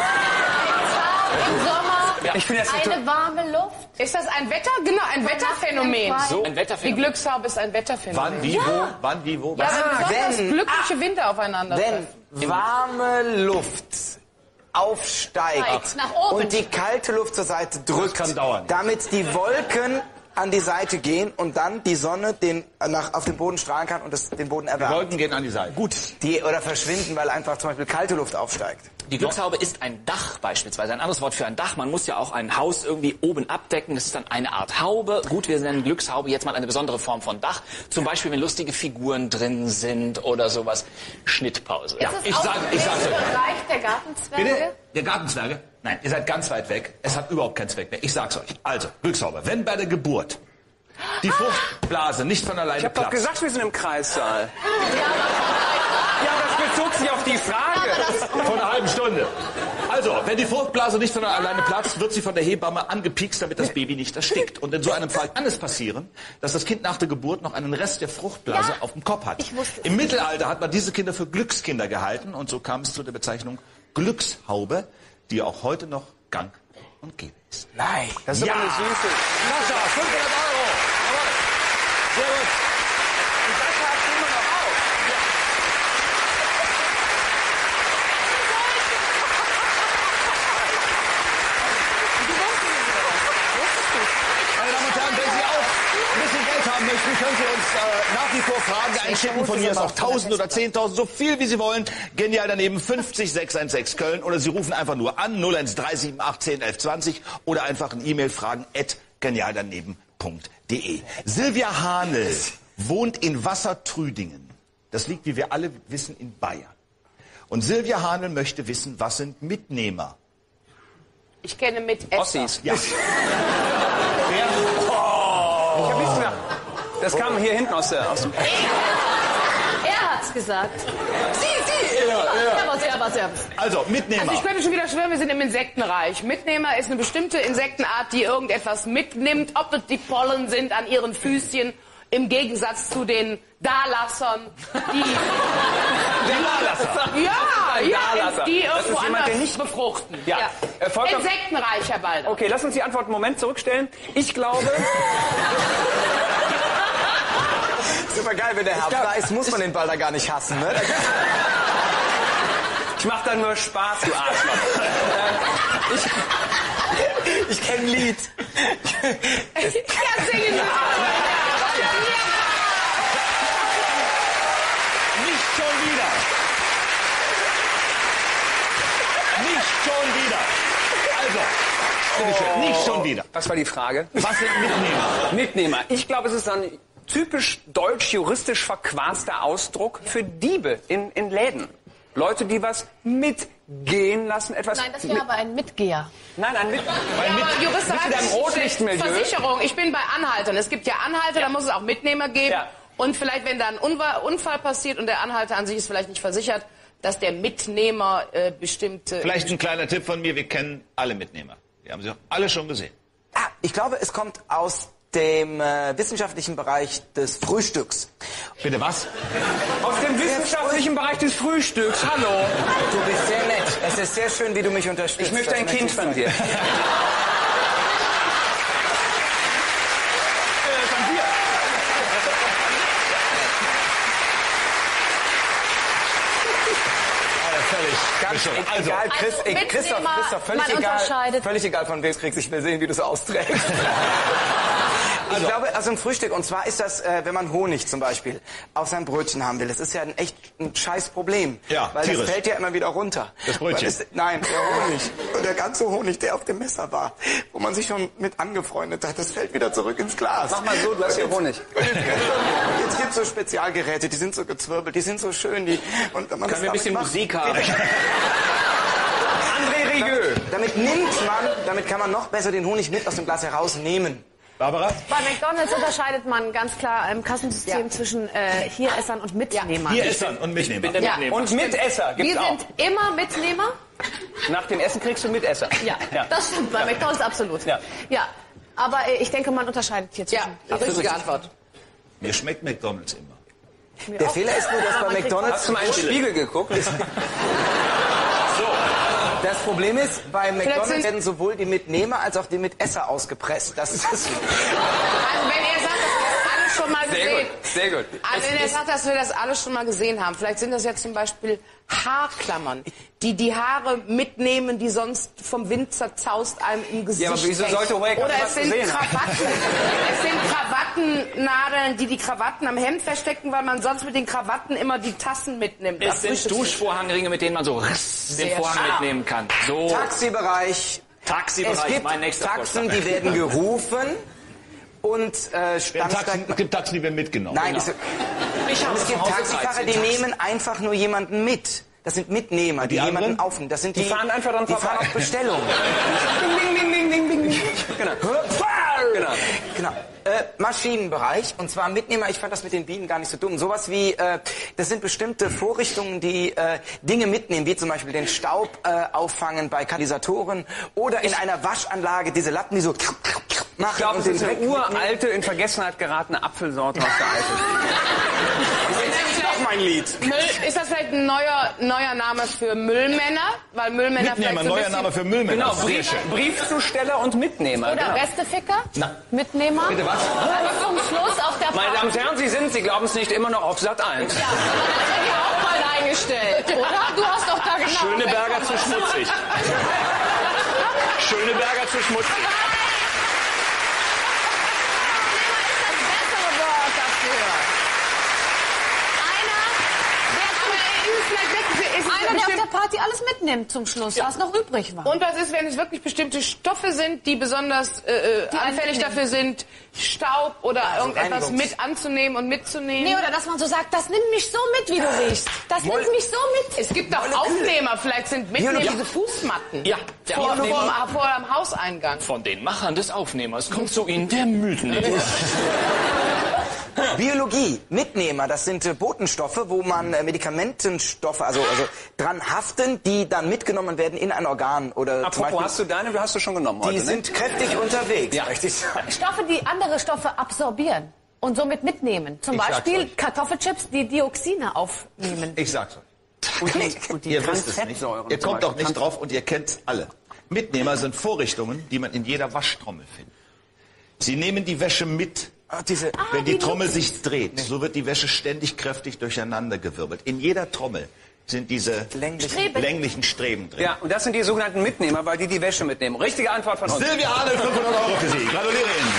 Im Sommer Ich finde das eine eine warme Luft. Ist das ein Wetter? Genau, ein Wetterphänomen. So. Ein Die Wetterphänomen. Glückshaube ist ein Wetterphänomen. Wann, wie, wo? Wann, wie, wo? Ja, Was? wenn besonders wenn- glückliche Winter aufeinander Wenn treffen. warme Luft aufsteigt Steigt nach oben. und die kalte Luft zur Seite drückt, kann dauern. damit die Wolken an die Seite gehen und dann die Sonne den, nach, auf den Boden strahlen kann und das, den Boden Die erwärmt. Wolken gehen an die Seite. Gut. Die, oder verschwinden, weil einfach zum Beispiel kalte Luft aufsteigt. Die Glückshaube ist ein Dach beispielsweise. Ein anderes Wort für ein Dach. Man muss ja auch ein Haus irgendwie oben abdecken. Das ist dann eine Art Haube. Gut, wir nennen Glückshaube jetzt mal eine besondere Form von Dach. Zum Beispiel, wenn lustige Figuren drin sind oder sowas. Schnittpause. Ja. Ist es ich auch sag- ich der sag's euch. Bereich der Gartenzwerge? Bitte? Der Gartenzwerge? Nein, ihr seid ganz weit weg. Es hat überhaupt keinen Zweck mehr. Ich sag's euch. Also, Glückshaube. Wenn bei der Geburt die Fruchtblase nicht von alleine Ich habe doch platzt. gesagt, wir sind im Kreissaal. Ja, das bezog sich auf die Frage. Vor einer halben Stunde. Also, wenn die Fruchtblase nicht von alleine platzt, wird sie von der Hebamme angepiekst, damit das Baby nicht erstickt. Und in so einem Fall kann es passieren, dass das Kind nach der Geburt noch einen Rest der Fruchtblase Ja, auf dem Kopf hat. ich wusste es. Im Mittelalter hat man diese Kinder für Glückskinder gehalten und so kam es zu der Bezeichnung Glückshaube, die auch heute noch gang und gäbe ist. Nein. Das ist Ja. aber eine süße. Sascha, fünfhundert Euro. Jawohl. Sehr gut. Und Sascha hat immer noch auf. Meine Damen und Herren, wenn Sie auch ein bisschen Geld haben möchten, können Sie uns äh, nach wie vor Fragen einschicken. Von mir ist auch tausend oder zehntausend, so viel wie Sie wollen. Genial daneben fünfzig sechshundertsechzehn Köln. Oder Sie rufen einfach nur an null eins drei sieben acht zehn elf zwanzig oder einfach ein E-Mail fragen at genialdaneben punkt de. Silvia Hahnel wohnt in Wassertrüdingen. Das liegt, wie wir alle wissen, in Bayern. Und Silvia Hahnel möchte wissen, was sind Mitnehmer? Ich kenne mit Esser. Ossis. Ja. Wer? Ich hab nichts gesagt. Das kam hier hinten aus, der, aus dem... Er hat's gesagt. Sie, sie. Ja, ja. Servus, servus. Also, Mitnehmer. Also ich könnte schon wieder schwören, wir sind im Insektenreich. Mitnehmer ist eine bestimmte Insektenart, die irgendetwas mitnimmt, ob es die Pollen sind an ihren Füßchen, im Gegensatz zu den Dalassern, die... Der Dalasser. Ja, ja, Dalasser. die Das ist irgendwo jemand, der anders nicht- befruchten. Ja. Äh, Volker- Insektenreich, Herr Balder. Okay, lass uns die Antwort einen Moment zurückstellen. Ich glaube... Super geil, wenn der Herr da ist, muss man den Ball da gar nicht hassen, ne? Ich mach da nur Spaß, du Arschloch. äh, ich, Ich kenne ein Lied. Ja, singen Sie mal. Nicht schon wieder. Nicht schon wieder. Also, bitteschön, nicht schon wieder. was war die Frage? Was sind Mitnehmer? Mitnehmer. Ich glaube, es ist ein typisch deutsch-juristisch verquaster Ausdruck für Diebe in, in Läden. Leute, die was mitgehen lassen, etwas... Nein, das wäre aber ein Mitgeher. Nein, ein Mit... Ja, aber Juristerei Bist du da im ist nicht Rotlichtmilieu? Versicherung. Ich bin bei Anhaltern. Es gibt ja Anhalter, da muss es auch Mitnehmer geben. Ja. Und vielleicht, wenn da ein Unfall, Unfall passiert und der Anhalter an sich ist vielleicht nicht versichert, dass der Mitnehmer äh, bestimmte... Vielleicht ein kleiner Tipp von mir, wir kennen alle Mitnehmer. Wir haben sie auch alle schon gesehen. Ah, ich glaube, es kommt aus dem äh, wissenschaftlichen Bereich des Frühstücks. Bitte was? Aus dem wissenschaftlichen Bereich des Frühstücks. Hallo. Du bist sehr nett. Es ist sehr schön, wie du mich unterstützt. Ich möchte Das ein Kind ich von sagen. dir. Äh, von dir. Ganz Also, egal, Chris, Also, ey, Christoph, Mitnehmer, Christoph, völlig man egal, unterscheidet. völlig egal von wem du es kriegst. Ich will sehen, wie du es austrägst. Ich glaube, also ein Frühstück, und zwar ist das, äh, wenn man Honig zum Beispiel auf sein Brötchen haben will, das ist ja ein echt ein scheiß Problem. Ja, weil tierisch. das fällt ja immer wieder runter. Das Brötchen? Weil es- nein, der Honig. Und der ganze Honig, der auf dem Messer war, wo man sich schon mit angefreundet hat, das fällt wieder zurück ins Glas. Mach mal so, du hast hier Honig. Jetzt gibt's so Spezialgeräte, die sind so gezwirbelt, die sind so schön, die, und wenn man Können wir ein das bisschen damit macht, Musik haben? André Rieu. damit nimmt man, damit kann man noch besser den Honig mit aus dem Glas herausnehmen. Barbara? Bei McDonald's unterscheidet man ganz klar im Kassensystem zwischen äh, Hieressern und Mitnehmern. Hier ist er und Mitnehmer. Bin der Ja. Mitnehmer. Und Mitesser gibt's Wir auch. sind immer Mitnehmer. Nach dem Essen kriegst du Mitesser. Ja, Ja. das stimmt bei McDonald's absolut. Ja. ja. Aber äh, ich denke, man unterscheidet hier Ja, zwischen. richtige Antwort. Mir schmeckt McDonald's immer. Der Fehler ist nur, dass bei man kriegt McDonald's... Hast du mal in den Spiegel geguckt? Das Problem ist, bei McDonald's sind- werden sowohl die Mitnehmer als auch die Mitesser ausgepresst. Das ist das. Also wenn er sagt, dass wir das alles schon mal Sehr gesehen gut, sehr gut. Also wenn er sagt, dass wir das alles schon mal gesehen haben, vielleicht sind das ja zum Beispiel Haarklammern, die die Haare mitnehmen, die sonst vom Wind zerzaust einem im Gesicht Ja, aber wieso hängen. sollte Wake Oder was es sind gesehen haben? Krawatten. Es sind Krawattennadeln, die die Krawatten am Hemd verstecken, weil man sonst mit den Krawatten immer die Tassen mitnimmt. Es sind Duschvorhangringe, mit denen man so riss den Vorhang scharf. mitnehmen kann. So, Taxibereich. Es Taxibereich, gibt mein nächster Taxen, Vorschlag. die werden gerufen und äh, Es Stammsteigen... gibt Taxen, die werden mitgenommen. Nein, es, Ich habe es gibt Taxifahrer, die nehmen einfach nur jemanden mit. Das sind Mitnehmer, die, die jemanden anderen? aufnehmen. Das sind die, Die fahren einfach dran die fahren vorbei. auf Bestellung. Ding, ding, ding, ding, ding, ding. Genau. Genau. Genau. Äh, Maschinenbereich, und zwar Mitnehmer, ich fand das mit den Bienen gar nicht so dumm. Sowas wie, äh, das sind bestimmte Vorrichtungen, die äh, Dinge mitnehmen, wie zum Beispiel den Staub äh, auffangen bei Katalysatoren oder in einer Waschanlage diese Latten, die so machen Ich glaube, und es den ist eine Dreck mitnehmen. uralte, in Vergessenheit geratene Apfelsorte aus der Eifel. Das ist doch mein Lied. Müll, ist das vielleicht ein neuer, neuer Name für Müllmänner? Weil Müllmänner Mitnehmer, vielleicht so ein neuer bisschen... Name für Müllmänner. Genau, Sehr Brief, schön. Briefzusteller und Mitnehmer. Oder Genau. Resteficker? Mitnehmer? Bitte was? Also zum Schluss auf der Meine Damen und Herren, Sie sind, Sie glauben es nicht, immer noch auf Sat eins. Ja, das wird ja auch mal eingestellt, oder? Du hast doch da genau... Schöneberger zu schmutzig. Schöneberger zu schmutzig. Das bessere Wort dafür. Einer, der auf der Party alles mitnimmt zum Schluss, was noch übrig war. Und was ist, wenn es wirklich bestimmte Stoffe sind, die besonders äh, Die anfällig annehmen. dafür sind, Staub oder irgendetwas Reinigungs- mit anzunehmen und mitzunehmen? Nee, oder dass man so sagt, das nimmt mich so mit, wie du riechst. Das nimmt mich so mit. Es gibt auch Aufnehmer, vielleicht sind Mitnehmer Biologie. diese Fußmatten Ja, der vor, Aufnehmer. vor, vor am Hauseingang. Von den Machern des Aufnehmers kommt zu Ihnen der Mitnehmer. Biologie, Mitnehmer, das sind äh, Botenstoffe, wo man äh, Medikamentenstoffe, also, also dran haften, die dann mitgenommen werden in ein Organ oder zum Apropos, Beispiel, hast du deine, du hast du schon genommen heute, die ne? sind kräftig unterwegs, Ja. möchte ich sagen. Stoffe, die andere Stoffe absorbieren und somit mitnehmen. Zum Ich sag's Beispiel euch. Kartoffelchips, die Dioxine aufnehmen. Ich sag's euch. Und die, und die Ihr wisst es nicht. Transfettsäuren Ihr zum kommt auch Beispiel. nicht drauf und ihr kennt's alle. Mitnehmer sind Vorrichtungen, die man in jeder Waschtrommel findet. Sie nehmen die Wäsche mit. Ah, diese, Wenn die die Trommel sich dreht, so wird die Wäsche ständig kräftig durcheinandergewirbelt. In jeder Trommel sind diese Länglichen Streben. länglichen Streben drin. Ja, und das sind die sogenannten Mitnehmer, weil die die Wäsche mitnehmen. Richtige Antwort von uns. Silvia Adel, fünfhundert Euro für Sie. Gratuliere Ihnen.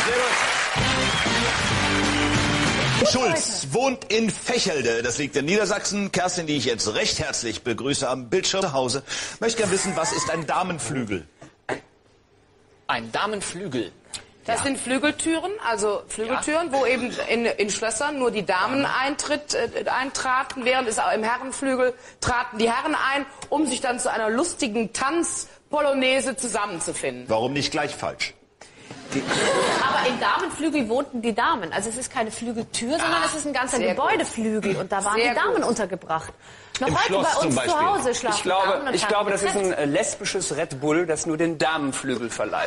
Sehr gut. Schulz wohnt in Fächelde, das liegt in Niedersachsen. Kerstin, die ich jetzt recht herzlich begrüße am Bildschirm zu Hause, möchte gerne wissen, was ist ein Damenflügel? Ein Damenflügel. Das ja. sind Flügeltüren, also Flügeltüren, ja. wo eben in, in Schlössern nur die Damen Eintritt, äh, eintraten, während es auch im Herrenflügel traten die Herren ein, um sich dann zu einer lustigen Tanzpolonaise zusammenzufinden. Warum nicht gleich falsch? Die Aber im Damenflügel wohnten die Damen. Also es ist keine Flügeltür, sondern ah, es ist ein ganzer Gebäudeflügel. Und da waren sehr die Damen gut. untergebracht. Noch Im heute Schloss bei uns zu Hause schlafen Ich glaube, Damen und ich glaube das ist ein äh, lesbisches Red Bull, das nur den Damenflügel verleiht.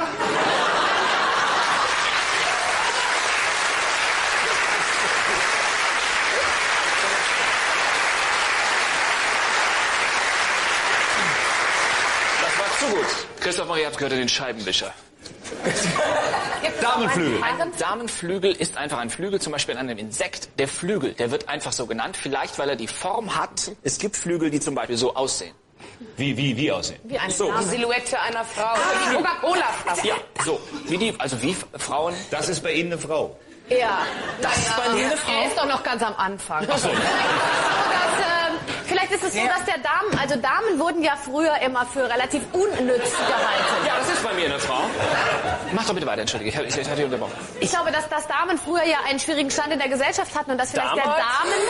Das war zu gut. Christoph Maria hat gehört den Scheibenwischer. Damenflügel. Ein Damenflügel ist einfach ein Flügel, zum Beispiel an einem Insekt. Der Flügel, der wird einfach so genannt, vielleicht weil er die Form hat. Es gibt Flügel, die zum Beispiel so aussehen. Wie, wie, wie aussehen? Wie eine so. Die Silhouette einer Frau. Ah, die Coca-Cola-Flasche. Ja, so. Wie die, also wie Frauen. Das ist bei Ihnen eine Frau. Ja. Das ist bei mir eine Frau. Er ist doch noch ganz am Anfang. Ach so. Das, ähm, vielleicht ist es so, dass der Damen, also Damen wurden ja früher immer für relativ unnütz gehalten. Ja, das ist bei mir eine Frau. Mach doch bitte weiter, entschuldige, ich, ich, ich hatte dich unterbrochen. Ich glaube, dass, dass Damen früher ja einen schwierigen Stand in der Gesellschaft hatten und dass vielleicht Damals? der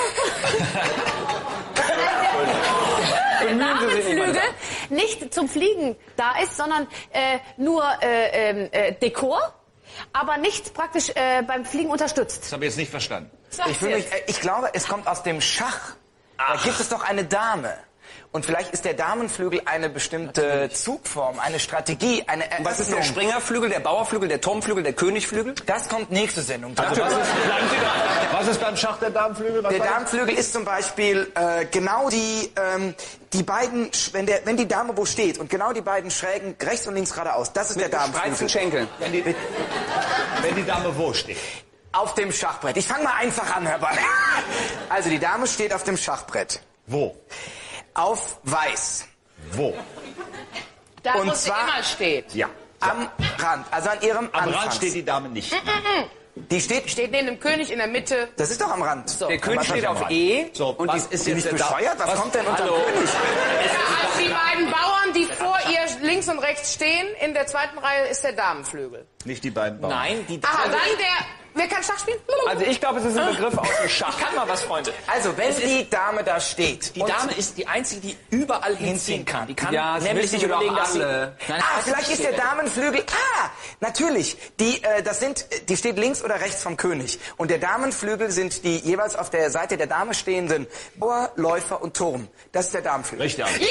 Damen... der Damenflügel nicht zum Fliegen da ist, sondern äh, nur äh, äh, Dekor, aber nicht praktisch äh, beim Fliegen unterstützt. Das habe ich jetzt nicht verstanden. Ich, will mich, ich glaube, es kommt aus dem Schach. Ach. Da gibt es doch eine Dame. Und vielleicht ist der Damenflügel eine bestimmte Natürlich. Zugform, eine Strategie, eine Eröffnung. Was ist der Springerflügel, der Bauerflügel, der Turmflügel, der Königflügel? Das kommt nächste Sendung. Also was, ist, was ist beim Schach der Damenflügel? Was der Damenflügel ist zum Beispiel äh, genau die, ähm, die beiden, wenn, der, wenn die Dame wo steht und genau die beiden Schrägen rechts und links geradeaus, das ist Mit der Damenflügel. Schenkeln. Wenn die, wenn die Dame wo steht? Auf dem Schachbrett. Ich fange mal einfach an, Herr Ball. Also die Dame steht auf dem Schachbrett. Wo? Auf weiß. Wo? Da, und wo zwar, sie immer steht. Ja. Am Rand, also an ihrem Am Anfangs. Rand steht die Dame nicht. Die steht, Steht neben dem König in der Mitte. das ist doch am Rand. So. Der König steht auf E. So, und was die, ist Bin jetzt ich der Da- bescheuert? Was, was kommt denn unter Hallo. König? Ja, als die beiden Bauern, die vor ihr links und rechts stehen, in der zweiten Reihe ist der Damenflügel. Nicht die beiden Bauern. Nein, die Aha, Dame. dann der... Wer kann Schach spielen? Also ich glaube, es ist ein Begriff aus dem Schach. Ich kann mal was, Freunde. Also, wenn die Dame da steht. Die und- Dame ist die einzige, die überall hinziehen kann. Die kann Ja, das nämlich wissen nicht wir doch überlegen, dass sie... alle. Nein, Ah, das vielleicht ist der steht. Damenflügel. Ah, natürlich. Die, äh, das sind, die steht links oder rechts vom König. Und der Damenflügel sind die jeweils auf der Seite der Dame stehenden Bauer, Läufer und Turm. Das ist der Damenflügel. Richtig. Ja!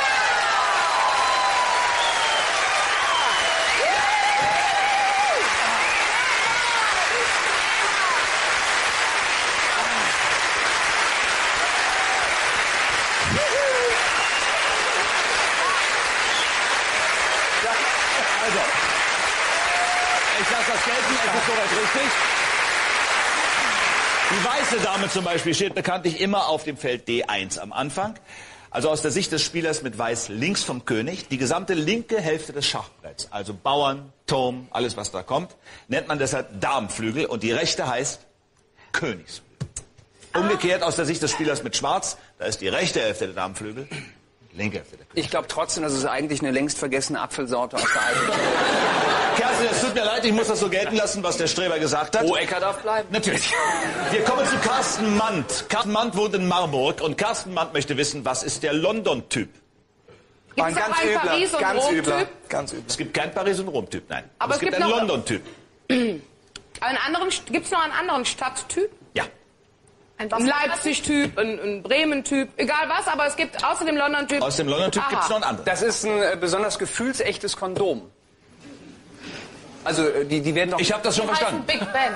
Also, ich lasse das gelten, es ist soweit richtig. Die weiße Dame zum Beispiel steht bekanntlich immer auf dem Feld D eins am Anfang. Also aus der Sicht des Spielers mit Weiß links vom König. Die gesamte linke Hälfte des Schachbretts, also Bauern, Turm, alles was da kommt, nennt man deshalb Damenflügel und die rechte heißt Königsflügel. Umgekehrt aus der Sicht des Spielers mit Schwarz, da ist die rechte Hälfte der Damenflügel, die linke Hälfte der König. Ich glaube trotzdem, dass es eigentlich eine längst vergessene Apfelsorte aus der alten Kerstin, es tut mir leid, ich muss das so gelten lassen, was der Streber gesagt hat. Hohecker darf bleiben. Natürlich. Wir kommen zu Carsten Mandt. Carsten Mandt wohnt in Marburg und Carsten Mandt möchte wissen, was ist der London-Typ? Gibt es auch einen Paris- und ganz übler, Rom-Typ? ganz übler. Es gibt keinen Paris- und Rom-Typ, nein. Aber es, es gibt, gibt einen noch- London-Typ. Einen anderen, gibt es noch einen anderen Stadttyp? Ja. Ein Ein Leipzig-Typ, ein, ein Bremen-Typ, egal was, aber es gibt außer dem London-Typ... Aus dem London-Typ Aha. gibt es noch einen anderen. Das ist ein äh, besonders gefühlsechtes Kondom. Also äh, die, die werden doch... Ich habe das schon Die heißen verstanden. Big Ben.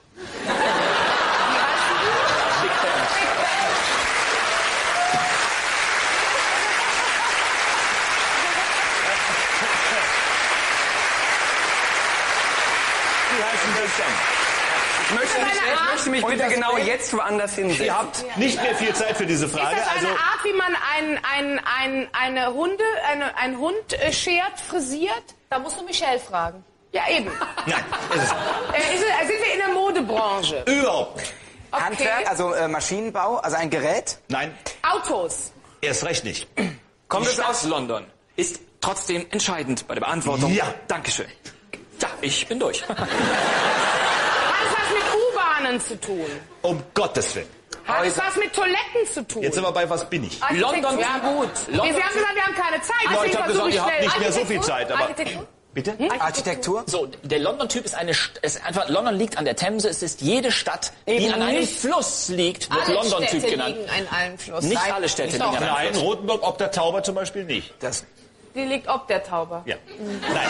Die heißen Big Ben. Ich möchte mich, ich möchte mich bitte genau jetzt woanders hinsetzen. Ihr habt nicht mehr viel Zeit für diese Frage. Ist das eine Also, Art, wie man ein, ein, ein, eine Hunde, eine, ein Hund äh, schert, frisiert? Da musst du Michelle fragen. Ja, eben. nein, ist es Äh, ist, es- sind wir in der Modebranche? überhaupt nicht. Okay. Handwerk, also äh, Maschinenbau, also ein Gerät. Nein, Autos. erst recht nicht. Kommt Die es Stadt aus London? Ist trotzdem entscheidend bei der Beantwortung. Ja. Dankeschön. Ja. Ich bin durch. Hat es was mit U-Bahnen zu tun? Um Gottes Willen. Hat es was mit Toiletten zu tun? Jetzt sind wir bei was bin ich? London. Ja gut. London. Nee, Sie haben gesagt, wir haben keine Zeit. Ja, ich Deswegen habe versuche gesagt, ihr habt schnell- nicht mehr so viel Zeit. Aber Architektur? bitte? Architektur? So, der London-Typ ist eine, St- ist einfach, London liegt an der Themse. Es ist jede Stadt, die Eben an einem nicht. Fluss liegt, wird Alle London-Typ Städte genannt. liegen an einem Fluss. Nicht Nein, alle Städte nicht liegen auch. an einem Nein, Fluss. Rotenburg ob der Tauber zum Beispiel nicht. Das, Die liegt ob der Tauber. Ja. Nein.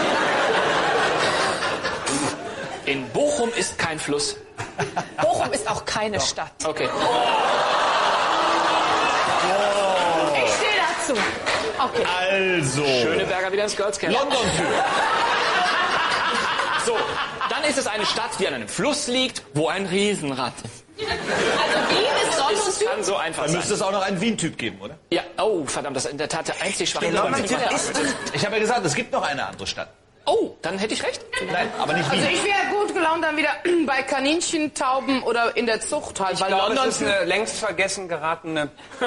In Bochum ist kein Fluss. Bochum ist auch keine Stadt. Okay. Ich stehe dazu. Okay. Also. Schöneberger wieder ins Girls Camp. London-Typ. So, dann ist es eine Stadt, die an einem Fluss liegt, wo ein Riesenrad ist. Also Wien ist Es London-Typ? kann so einfach Dann sein. müsste es auch noch einen Wien-Typ geben, oder? Ja, oh, verdammt, das ist in der Tat der einzig schwache der London-Typ ist... Ich habe ja gesagt, es gibt noch eine andere Stadt. Oh, dann hätte ich recht. Nein, aber nicht Wien. Also ich wäre gut gelaunt dann wieder bei Kaninchen, Tauben oder in der Zucht halt. Ich weil glaube, London es ist eine längst vergessen geratene...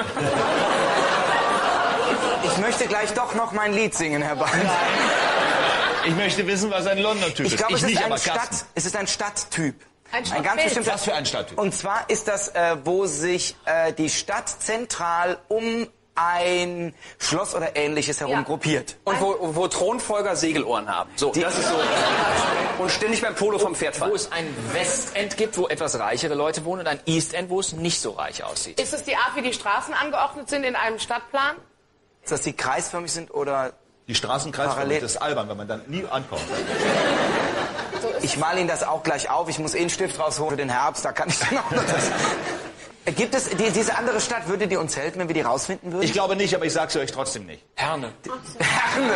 Ich möchte gleich doch noch mein Lied singen, Herr Barnes. Ich möchte wissen, was ein London-Typ ist. Ich glaube, es, ist nicht, ein aber Stadt, Carsten. es ist ein Stadttyp. Ein Ein ganz Stadtbild. bestimmter. Was für ein Stadttyp? Und zwar ist das, äh, wo sich äh, die Stadt zentral um ein Schloss oder Ähnliches herum Ja. gruppiert. Und wo, wo Thronfolger Segelohren haben. So, das ist so. Und ständig beim Polo vom Pferd Wo fahren. es ein Westend gibt, wo etwas reichere Leute wohnen, und ein Eastend, wo es nicht so reich aussieht. Ist es die Art, wie die Straßen angeordnet sind in einem Stadtplan? Dass die kreisförmig sind oder... Die Straßenkreisförmig, Parallel. das ist albern, wenn man dann nie ankommt. Ich male Ihnen das auch gleich auf. Ich muss eh einen Stift rausholen für den Herbst. Da kann ich dann auch noch das... Gibt es die, diese andere Stadt, würde die uns helfen, wenn wir die rausfinden würden? Ich glaube nicht, aber ich sage es euch trotzdem nicht. Herne. Herne.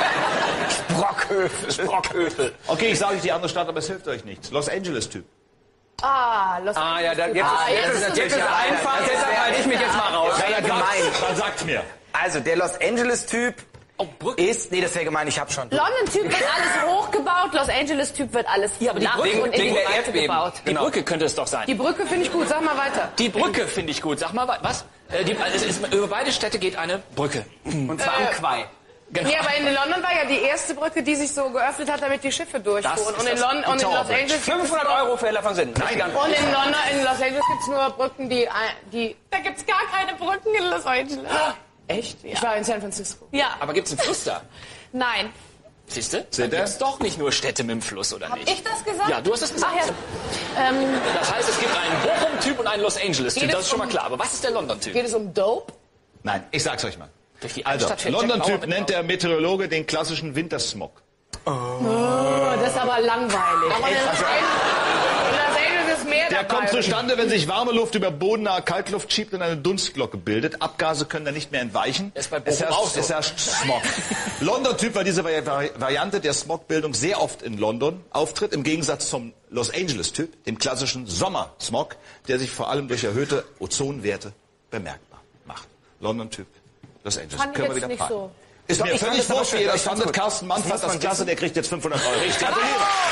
Brockhövel. Brockhövel. Okay, ich sage euch die andere Stadt, aber es hilft euch nichts. Los Angeles-Typ. Ah, Los Ah ja, da, jetzt, Ah, ist, jetzt jetzt, ist ist, natürlich jetzt ist ja einer. einfach, Das ist deshalb ja- halte ich mich jetzt mal raus. Ja, ja, gemein. Dann sagt's mir. Also, der Los Angeles-Typ Oh, Brücke. ist... Nee, das wäre gemein, ich hab schon. London-Typ wird alles hochgebaut, Los Angeles-Typ wird alles Ja, aber die flach Brücke- und in wegen die der Breite Erdbeben. gebaut. Die Genau. Brücke könnte es doch sein. Die Brücke finde ich gut. Sag mal weiter. Die Brücke finde ich gut. Sag mal, wa- was? Äh, die, es ist, über beide Städte geht eine Brücke. Und zwar am Quai. Genau. Nee, aber in London war ja die erste Brücke, die sich so geöffnet hat, damit die Schiffe durchfuhren. Das ist Und in, das- London, und in Tower Los Bridge. Angeles... fünfhundert Euro für Hella von Sinnen. Nein, dann. Und in London, in Los Angeles gibt es nur Brücken, die... die da gibt es gar keine Brücken in Los Angeles. Echt? Ich war in San Francisco. Ja, Aber gibt es einen Fluss da? nein. Siehst du? Seht Dann ihr? gibt es doch nicht nur Städte mit dem Fluss, oder Hab nicht? ich das gesagt? Ja, du hast das gesagt. Ach ja. Ähm, Das heißt, es gibt einen Bochum-Typ und einen Los Angeles-Typ. Geht Das es ist schon mal um- klar. Aber was ist der London-Typ? Geht es um Dope? Nein, ich sag's euch mal. Durch die Also, Altstadt fährt Jack Bauer London-Typ mit nennt der Meteorologe den klassischen Wintersmog. Oh, das ist aber langweilig. Aber in, Also- in Los Angeles ist mehr Der dabei. kommt zustande, wenn sich warme Luft über bodennahe Kaltluft schiebt und eine Dunstglocke bildet. Abgase können dann nicht mehr entweichen. Das ist bei es, Bochum herrscht, auch so. es herrscht Smog. London-Typ, weil diese Vari Variante der Smogbildung sehr oft in London auftritt, im Gegensatz zum Los Angeles-Typ, dem klassischen Sommersmog, der sich vor allem durch erhöhte Ozonwerte bemerkbar macht. London-Typ, Los Angeles. Fand ich Können wir jetzt wieder nicht fragen. so. Ist Doch, mir ich fand völlig das aber wurscht, wie schön. ihr das Ich fand's fandet. gut. Carsten Mann Das fand muss das man klasse, wissen. der kriegt jetzt fünfhundert Euro. Richtig. Gratuliere.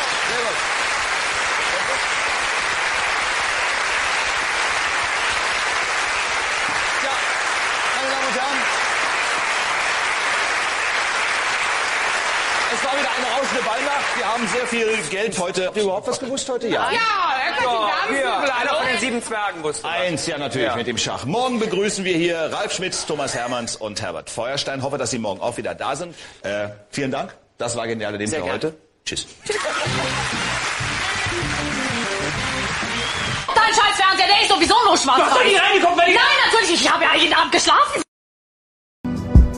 Ja, meine Damen und Herren, es war wieder eine rauschende Weihnacht. Wir haben sehr viel Geld heute. Habt ihr überhaupt was gewusst heute? Ja. Ja, er kann die Hier, Gabelflügel einer von den an. sieben Zwergen wusste. Eins ja natürlich Ja. mit dem Schach. Morgen begrüßen wir hier Ralf Schmitz, Thomas Hermanns und Herbert Feuerstein. Hoffe, dass Sie morgen auch wieder da sind. Äh, vielen Dank. Das war Geniale Leben Sehr für gerne. heute. Tschüss. Dein Scheißfernseher, der ist sowieso nur schwarz-weiß. Hast du nicht reingeguckt, wenn ich... Nein, natürlich, ich habe ja jeden Abend geschlafen.